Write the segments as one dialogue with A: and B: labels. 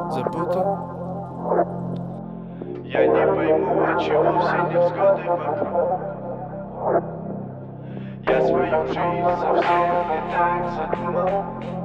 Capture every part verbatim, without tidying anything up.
A: Запутал.
B: Я не пойму, отчего все невзгоды вокруг. Я свою жизнь совсем не так задумал.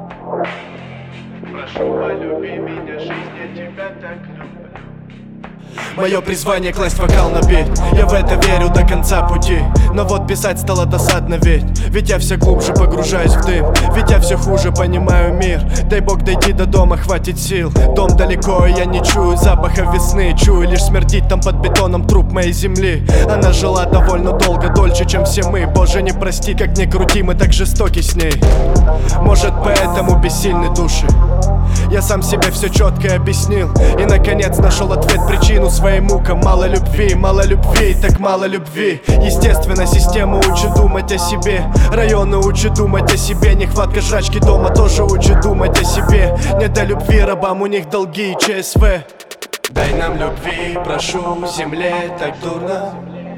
B: Прошу, полюби меня, жизнь, я тебя так люблю.
A: Мое призвание класть вокал на бит. Я в это верю до конца пути. Но вот писать стало досадно ведь Ведь я все глубже погружаюсь в дым. Ведь я все хуже понимаю мир. Дай бог дойти до дома, хватит сил. Дом далеко, и я не чую запаха весны. Чую лишь смердить там под бетоном труп моей земли. Она жила довольно долго, дольше, чем все мы. Боже, не прости, как ни крути, мы так жестоки с ней. Может, поэтому бессильны души. Я сам себе все четко объяснил. И наконец нашел ответ, причину своим мукам. Мало любви, мало любви, так мало любви. Естественно, система учит думать о себе. Районы учат думать о себе. Нехватка жрачки дома тоже учит думать о себе. Не до любви рабам, у них долги и ЧСВ. Дай нам любви, прошу, земле так дурно.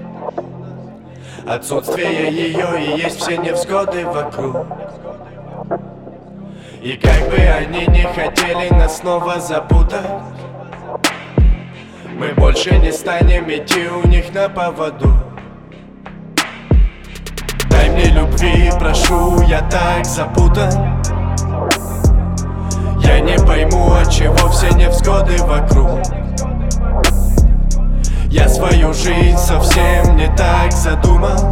A: Отсутствие ее и есть все невзгоды вокруг. И как бы они не хотели нас снова запутать, мы больше не станем идти у них на поводу. Дай мне любви, прошу, я так запутан. Я не пойму, отчего все невзгоды вокруг. Я свою жизнь совсем не так задумал.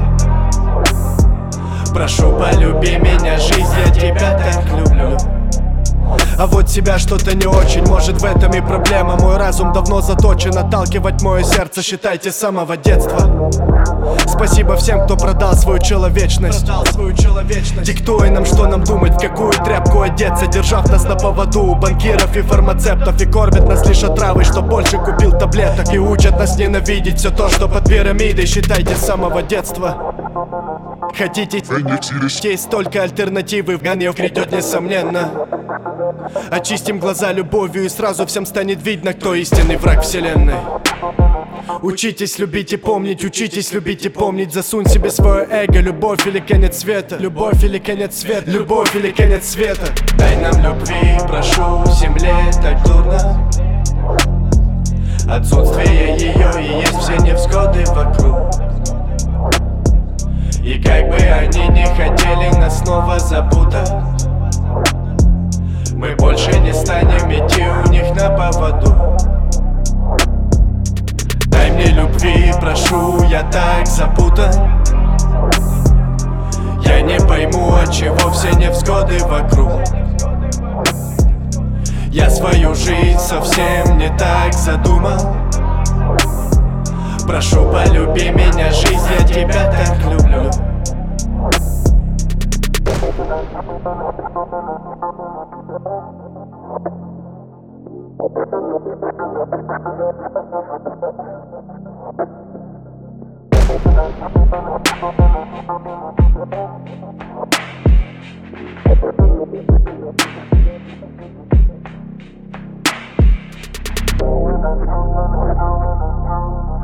A: Прошу, полюби меня, жизнь, я тебя так люблю. А вот себя что-то не очень, может в этом и проблема. Мой разум давно заточен отталкивать мое сердце, считайте, с самого детства. Спасибо всем, кто продал свою человечность, продал свою человечность. Диктуя нам, что нам думать, в какую тряпку одеться, держав нас на поводу у банкиров и фармацевтов. И кормят нас лишь отравой, что больше купил таблеток. И учат нас ненавидеть все то, что под пирамидой, считайте, с самого детства. Хотите, есть только альтернативы, в гнев грядет несомненно. Очистим глаза любовью, и сразу всем станет видно, кто истинный враг вселенной. Учитесь любить и помнить, учитесь любить и помнить. Засунь себе свое эго, любовь или конец света. Любовь или конец света, любовь или конец света. Дай нам любви, прошу, земле так дурно. Отсутствие ее и есть все невзгоды вокруг. И как бы они не хотели нас снова запутать, мы больше не станем идти у них на поводу. Дай мне любви, прошу, я так запутан. Я не пойму, отчего все невзгоды вокруг. Я свою жизнь совсем не так задумал. Прошу, полюби меня, жизнь, я тебя так люблю.
C: We'll be right back.